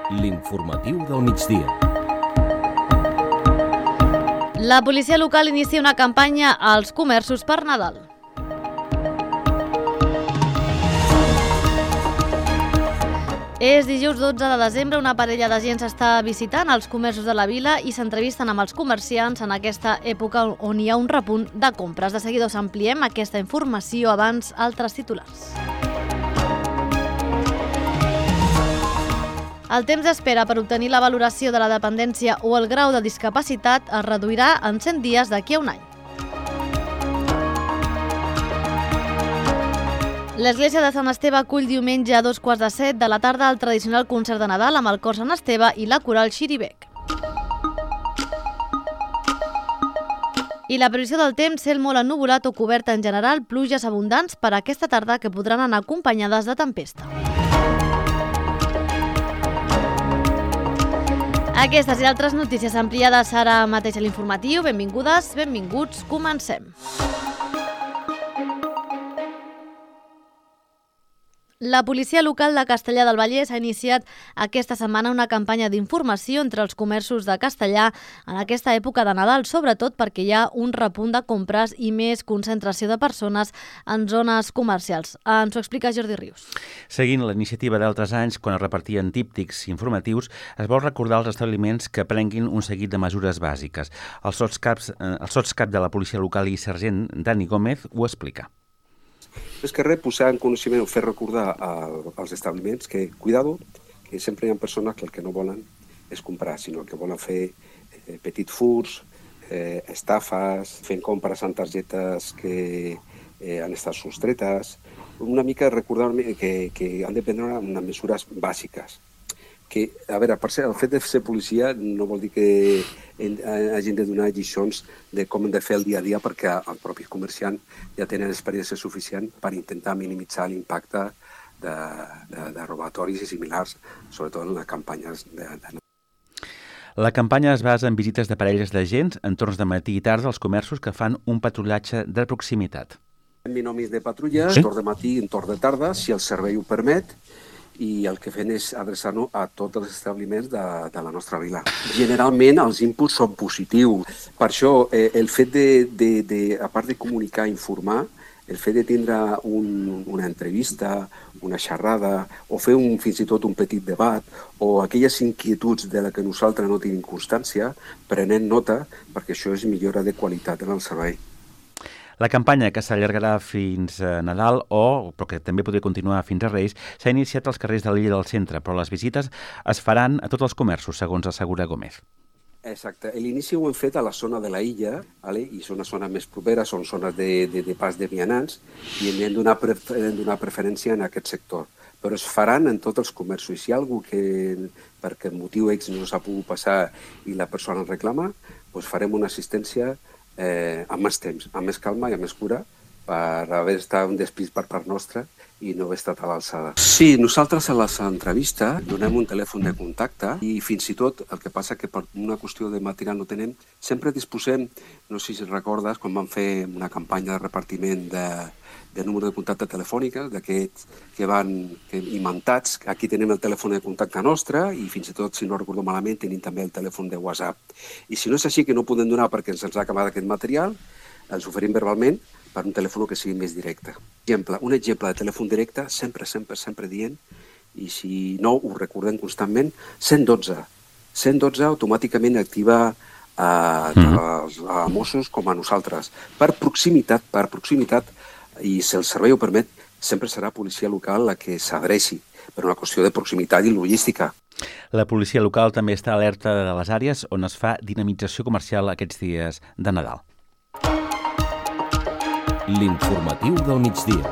L'informatiu del migdia. La policia local inicia una campanya als comerços per Nadal. És dijous 12 de desembre, una parella d'agents està visitant els comerços de la vila i s'entrevisten amb els comerciants en aquesta època on hi ha un repunt de compres. De seguida us ampliem aquesta informació, abans altres titulars. El temps d'espera per obtenir la valoració de la dependència o el grau de discapacitat es reduirà en 100 dies d'aquí a un any. L'església de Sant Esteve acull diumenge a 6:45 de la tarda el tradicional concert de Nadal amb el cor Sant Esteve i la coral Xiribec. I la previsió del temps, cel molt ennuvolat o cobert en general, pluges abundants per aquesta tarda que podran anar acompanyades de tempesta. Aquestes i altres notícies ampliades ara mateix a l'informatiu. Benvingudes, benvinguts, comencem. La policia local de Castellar del Vallès ha iniciat aquesta setmana una campanya d'informació entre els comerços de Castellar en aquesta època de Nadal, sobretot perquè hi ha un repunt de compres i més concentració de persones en zones comercials. Ens ho explica Jordi Rius. Seguint la iniciativa d'altres anys, quan es repartien díptics informatius, es vol recordar als establiments que prenguin un seguit de mesures bàsiques. El sotscap de la policia local i sergent Dani Gómez ho explica. És que res, posar en coneixement o fer recordar als establiments que, cuidado, que sempre hi ha persones que el que no volen és comprar, sinó que volen fer petits furts, estafes, fent compres amb targetes que han estat sostretes. Una mica recordar que han de prendre unes mesures bàsiques. Que, a veure, per ser, el fet de ser policia no vol dir que hagin de donar lliçons de com hem de fer el dia a dia, perquè els propis comerciants ja tenen experiència suficient per intentar minimitzar l'impacte de robatoris i similars, sobretot en les campanyes de La campanya es basa en visites de parelles d'agents en torns de matí i tarda als comerços que fan un patrullatge de proximitat. En binomis de patrulla, torn de matí i torn de tarda, si el servei ho permet, i el que fem és adreçar-nos a tots els establiments de la nostra vila. Generalment els inputs són positius. Per això el fet a part de comunicar i informar, el fet de tindre una entrevista, una xerrada, o fer fins i tot un petit debat, o aquelles inquietuds de les que nosaltres no tenim constància, prenent nota, perquè això és millora de qualitat en el servei. La campanya, que s'allargarà fins a Nadal però que també podria continuar fins a Reis, s'ha iniciat als carrers de l'illa del centre, però les visites es faran a tots els comerços, segons assegura Gómez. Exacte. L'inici ho hem fet a la zona de la illa, i són les zones més properes, són zones de pas de vianants, i hem de donar preferència en aquest sector. Però es faran en tots els comerços. I si hi ha algú que, perquè motiu X no s'ha pogut passar i la persona reclama, doncs farem una assistència amb més temps, amb més calma i amb més cura, per haver estat un despist per part nostra i no haver estat a l'alçada. Sí, nosaltres a les entrevistes donem un telèfon de contacte i fins i tot el que passa que per una qüestió de material no tenem, sempre disposem, no sé si recordes, quan vam fer una campanya de repartiment de número de contacte telefòniques, d'aquests que van imantats. Aquí tenim el telèfon de contacte nostre i fins i tot, si no recordo malament, tenim també el telèfon de WhatsApp. I si no és així, que no podem donar perquè ens ha acabat aquest material, ens oferim verbalment per un telèfon que sigui més directe. Un exemple de telèfon directe, sempre dient, i si no ho recordem constantment, 112. 112 automàticament activa als Mossos com a nosaltres. Per proximitat, i si el servei ho permet, sempre serà policia local la que s'adreci, per una qüestió de proximitat i logística. La policia local també està alerta de les àrees on es fa dinamització comercial aquests dies de Nadal. L'informatiu del migdia.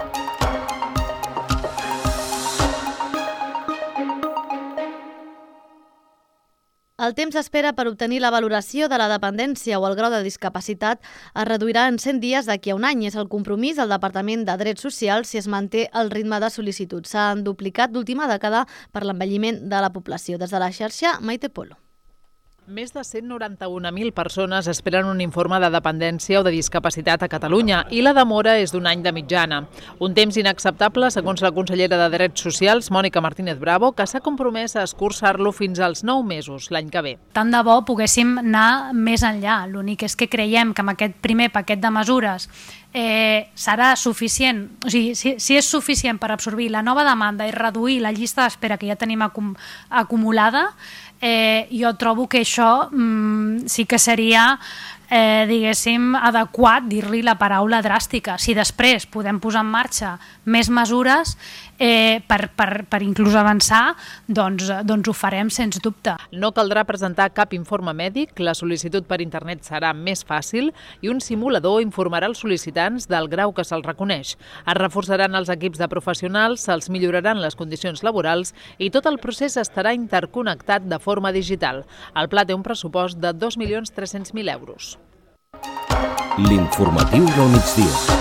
El temps d'espera per obtenir la valoració de la dependència o el grau de discapacitat es reduirà en 100 dies d'aquí a un any. És el compromís del Departament de Drets Socials si es manté el ritme de sol·licitud. S'han duplicat d'última dècada per l'envelliment de la població. Des de la xarxa, Maite Polo. Més de 191.000 persones esperen un informe de dependència o de discapacitat a Catalunya i la demora és d'un any de mitjana. Un temps inacceptable, segons la consellera de Drets Socials, Mònica Martínez Bravo, que s'ha compromès a escurçar-lo fins als 9 mesos l'any que ve. Tant de bo poguéssim anar més enllà. L'únic és que creiem que amb aquest primer paquet de mesures serà suficient, o sigui, si és suficient per absorbir la nova demanda i reduir la llista d'espera que ja tenim acumulada, jo trobo que això sí que seria, diguéssim, adequat dir-li la paraula dràstica. Si després podem posar en marxa més mesures per inclús avançar, doncs ho farem sens dubte. No caldrà presentar cap informe mèdic, la sol·licitud per internet serà més fàcil i un simulador informarà els sol·licitants del grau que se'ls reconeix. Es reforçaran els equips de professionals, se'ls milloraran les condicions laborals i tot el procés estarà interconnectat de forma digital. El pla té un pressupost de 2.300.000 euros. L'informatiu del migdia.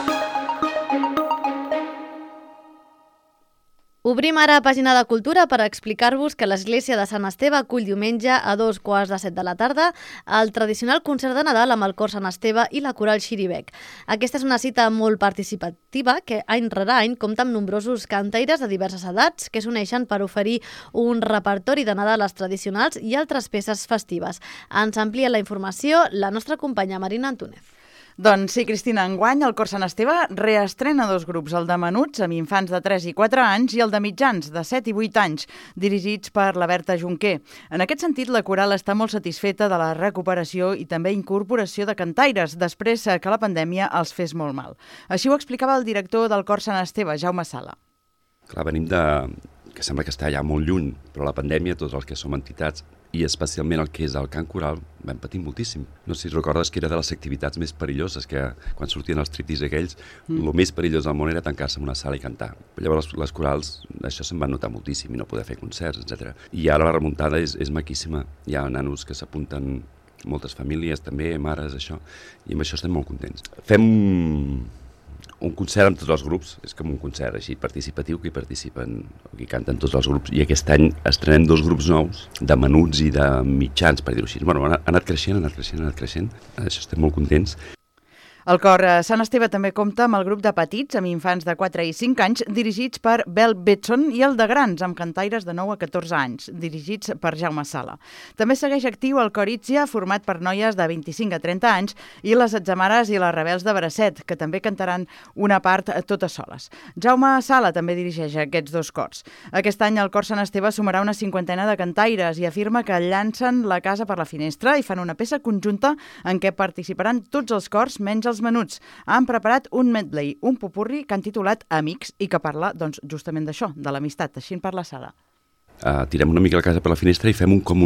Obrim ara pàgina de Cultura per explicar-vos que l'Església de Sant Esteve acull diumenge a 2:15 de la tarda el tradicional concert de Nadal amb el cor Sant Esteve i la coral Xiribec. Aquesta és una cita molt participativa que any rere any compta amb nombrosos cantaires de diverses edats que s'uneixen per oferir un repertori de Nadales tradicionals i altres peces festives. Ens amplia la informació la nostra companya Marina Antúnez. Doncs sí, Cristina, enguany el Cor Sant Esteve reestrena 2 grups, el de menuts, amb infants de 3 i 4 anys, i el de mitjans, de 7 i 8 anys, dirigits per la Berta Junquer. En aquest sentit, la coral està molt satisfeta de la recuperació i també incorporació de cantaires, després que la pandèmia els fes molt mal. Així ho explicava el director del Cor Sant Esteve, Jaume Sala. Clar, venim que sembla que està ja molt lluny, però la pandèmia, tots els que som entitats, i especialment el que és el cant coral, vam patir moltíssim. No sé si recordes que era de les activitats més perilloses, que quan sortien els striptease aquells, el més perillós del món era tancar-se en una sala i cantar. Llavors les corals, això se'n va notar moltíssim, i no poder fer concerts, etc. I ara la remuntada és maquíssima. Hi ha nanos que s'apunten, moltes famílies també, mares, això, i amb això estem molt contents. Fem un concert amb tots els grups, és com un concert així participatiu que hi participen, que canten tots els grups, i aquest any estrenem 2 grups nous, de menuts i de mitjans, per dir-ho així. Bueno, ha anat creixent, això estem molt contents. El Cor Sant Esteve també compta amb el grup de petits, amb infants de 4 i 5 anys, dirigits per Bel Betson, i el de grans, amb cantaires de 9 a 14 anys, dirigits per Jaume Sala. També segueix actiu el Cor Itzia, format per noies de 25 a 30 anys, i les Atzamares i les Rebels de Bracet, que també cantaran una part totes soles. Jaume Sala també dirigeix aquests 2 cors. Aquest any el Cor Sant Esteve sumarà una 50ena de cantaires i afirma que llancen la casa per la finestra i fan una peça conjunta en què participaran tots els cors menys els menuts. Han preparat un medley, un popurri que han titulat Amics i que parla doncs, justament d'això, de l'amistat. Així en parla Sala. Tirem una mica la casa per la finestra i fem com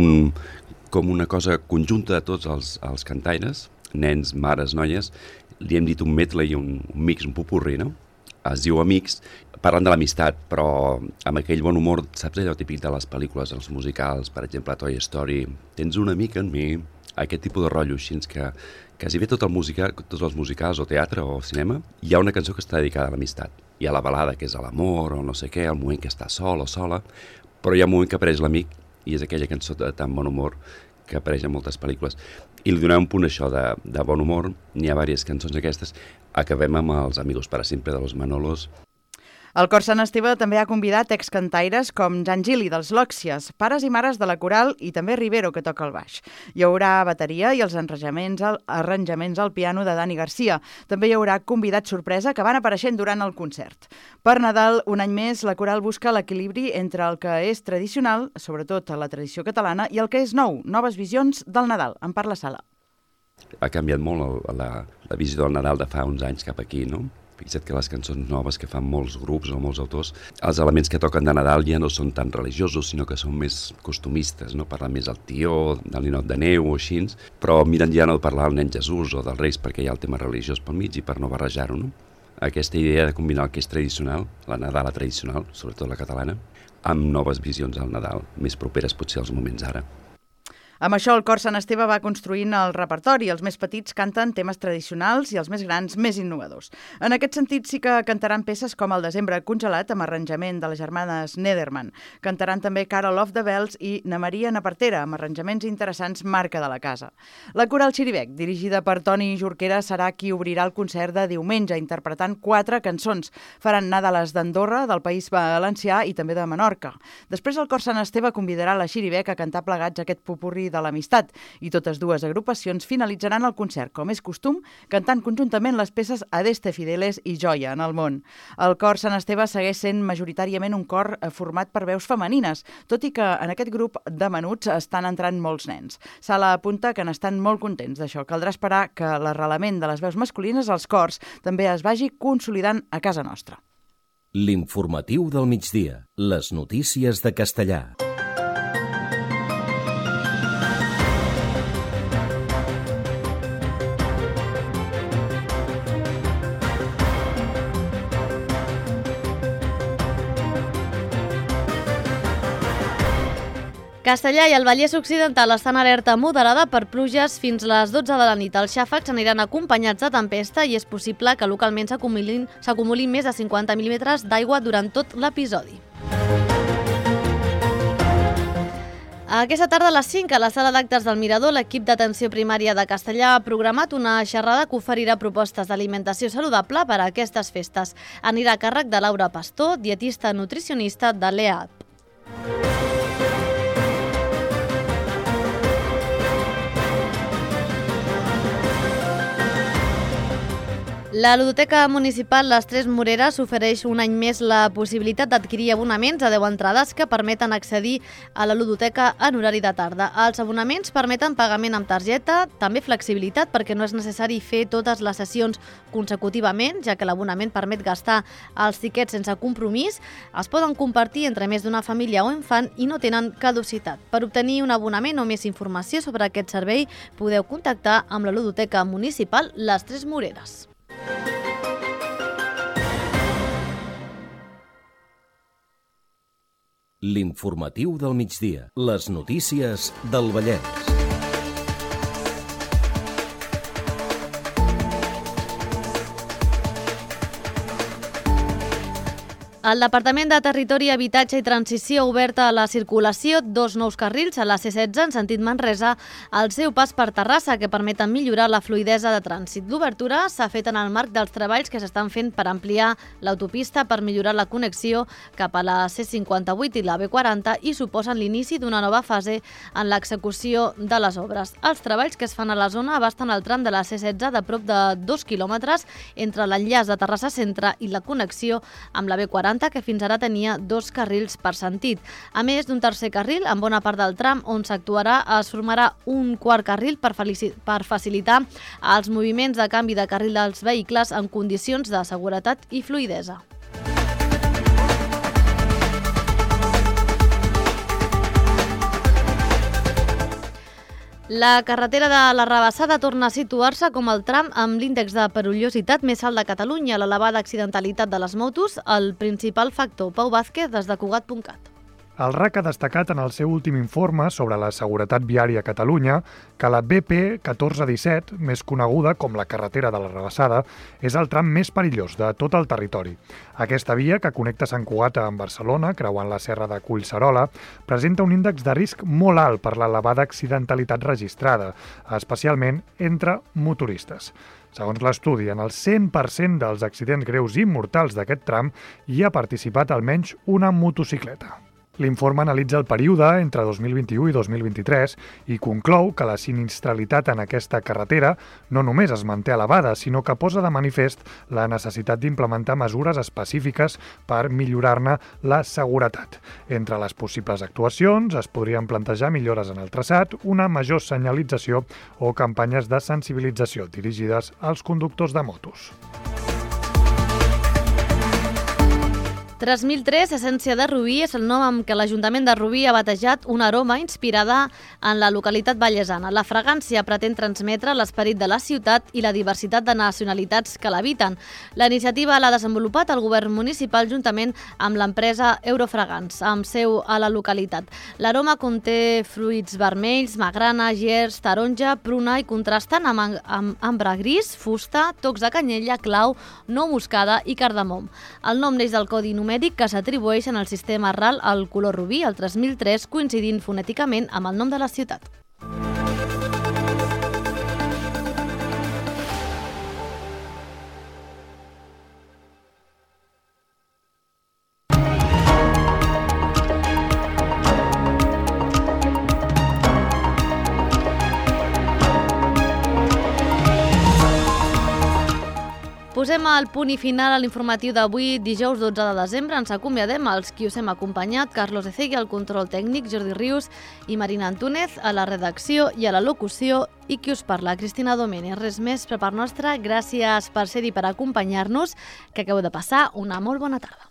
una cosa conjunta de tots els cantaires, nens, mares, noies. Li hem dit un medley, un mix, un popurri, no? Es diu Amics, parlen de l'amistat, però amb aquell bon humor, saps allò típic de les pel·lícules, els musicals, per exemple, Toy Story, tens un amic en mi, aquest tipus de rotllo així que quasi bé tots els musicals o teatre o cinema, hi ha una cançó que està dedicada a l'amistat. Hi ha la balada, que és a l'amor o no sé què, el moment que està sol o sola, però hi ha un moment que apareix l'amic i és aquella cançó de tan bon humor que apareix en moltes pel·lícules. I li donem un punt això de bon humor, n'hi ha diverses cançons aquestes, acabem amb els Amigos para siempre de los Manolos. El Cor Sant Esteve també ha convidat excantaires com Jan Gili dels Lòxies, pares i mares de la coral i també Rivero, que toca el baix. Hi haurà bateria i els arranjaments al piano de Dani Garcia. També hi haurà convidats sorpresa que van apareixent durant el concert. Per Nadal, un any més, la coral busca l'equilibri entre el que és tradicional, sobretot la tradició catalana, i el que és nou, noves visions del Nadal. En parla Sala. Ha canviat molt la visió del Nadal de fa uns anys cap aquí, no? Fixa't que les cançons noves que fan molts grups o molts autors, els elements que toquen de Nadal ja no són tan religiosos, sinó que són més costumistes, no? Parlen més del tió, del ninot de neu o així, però miren ja no de parlar del nen Jesús o dels Reis perquè hi ha el tema religiós pel mig i per no barrejar-ho, no? Aquesta idea de combinar el que és tradicional, la Nadala tradicional, sobretot la catalana, amb noves visions del Nadal, més properes potser als moments ara. Amb això, el Cor Sant Esteve va construint el repertori. Els més petits canten temes tradicionals i els més grans més innovadors. En aquest sentit, sí que cantaran peces com El desembre congelat, amb arranjament de les germanes Nederman. Cantaran també Carol of the Bells i Na Maria na Partera, amb arranjaments interessants marca de la casa. La Coral Xirivec, dirigida per Toni Jorquera, serà qui obrirà el concert de diumenge, interpretant 4 cançons. Faran Nadales d'Andorra, del País Valencià i també de Menorca. Després, el Cor Sant Esteve convidarà la Xirivec a cantar plegats aquest popurrí de l'amistat, i totes dues agrupacions finalitzaran el concert, com és costum, cantant conjuntament les peces Adeste Fideles i Joia en el món. El Cor Sant Esteve segueix sent majoritàriament un cor format per veus femenines, tot i que en aquest grup de menuts estan entrant molts nens. Sala apunta que n'estan molt contents d'això. Caldrà esperar que l'arrelament de les veus masculines als cors també es vagi consolidant a casa nostra. L'informatiu del migdia. Les notícies de Castellà. Castellà i el Vallès Occidental estan alerta moderada per pluges fins les 12 de la nit. Els xàfecs aniran acompanyats de tempesta i és possible que localment s'acumulin més de 50 mil·límetres d'aigua durant tot l'episodi. Aquesta tarda a les 5, a la sala d'actes del Mirador, l'equip d'atenció primària de Castellà ha programat una xerrada que oferirà propostes d'alimentació saludable per a aquestes festes. Anirà a càrrec de Laura Pastor, dietista nutricionista de l'EAP. La ludoteca municipal Les Tres Moreres ofereix un any més la possibilitat d'adquirir abonaments a 10 entrades que permeten accedir a la ludoteca en horari de tarda. Els abonaments permeten pagament amb targeta, també flexibilitat perquè no és necessari fer totes les sessions consecutivament, ja que l'abonament permet gastar els tiquets sense compromís, es poden compartir entre més d'una família o infant i no tenen caducitat. Per obtenir un abonament o més informació sobre aquest servei podeu contactar amb la ludoteca municipal Les Tres Moreres. L'informatiu del migdia. Les notícies del Vallès. El Departament de Territori, Habitatge i Transició ha obert a la circulació 2 nous carrils a la C16 en sentit Manresa al seu pas per Terrassa, que permeten millorar la fluïdesa de trànsit. L'obertura s'ha fet en el marc dels treballs que s'estan fent per ampliar l'autopista per millorar la connexió cap a la C58 i la B40 i suposen l'inici d'una nova fase en l'execució de les obres. Els treballs que es fan a la zona abasten el tram de la C16 de prop de 2 quilòmetres entre l'enllaç de Terrassa Centre i la connexió amb la B40, que fins ara tenia 2 carrils per sentit. A més d'un tercer carril, en bona part del tram on s'actuarà, es formarà un quart carril per facilitar els moviments de canvi de carril dels vehicles en condicions de seguretat i fluïdesa. La carretera de la Rabassada torna a situar-se com el tram amb l'índex de perillositat més alt de Catalunya. L'elevada accidentalitat de les motos, el principal factor. Pau Vázquez, des de Cugat.cat. El RAC ha destacat en el seu últim informe sobre la seguretat viària a Catalunya que la BP 1417, més coneguda com la carretera de la Rabassada, és el tram més perillós de tot el territori. Aquesta via, que connecta Sant Cugat amb Barcelona, creuant la serra de Collserola, presenta un índex de risc molt alt per l'elevada accidentalitat registrada, especialment entre motoristes. Segons l'estudi, en el 100% dels accidents greus i mortals d'aquest tram hi ha participat almenys una motocicleta. L'informe analitza el període entre 2021 i 2023 i conclou que la sinistralitat en aquesta carretera no només es manté elevada, sinó que posa de manifest la necessitat d'implementar mesures específiques per millorar-ne la seguretat. Entre les possibles actuacions es podrien plantejar millores en el traçat, una major senyalització o campanyes de sensibilització dirigides als conductors de motos. 3003, essència de Rubí, és el nom amb què l'Ajuntament de Rubí ha batejat una aroma inspirada en la localitat vallesana. La fragància pretén transmetre l'esperit de la ciutat i la diversitat de nacionalitats que l'habiten. La iniciativa l'ha desenvolupat el govern municipal juntament amb l'empresa Eurofragants, amb seu a la localitat. L'aroma conté fruits vermells, magrana, gers, taronja, pruna i contrasten amb ambre gris, fusta, tocs de canyella, clau, nou moscada i cardamom. El nom neix del codi numèric que s'atribueix en el sistema RAL al color rubí, el 3003, coincidint fonèticament amb el nom de la ciutat. Posem el punt i final a l'informatiu d'avui, dijous 12 de desembre. Ens acomiadem els qui us hem acompanyat, Carlos Ecegui al control tècnic, Jordi Rius i Marina Antúnez a la redacció i a la locució, i qui us parla, Cristina Domènech. Res més per part nostra, gràcies per ser-hi, per acompanyar-nos, que acabeu de passar una molt bona tarda.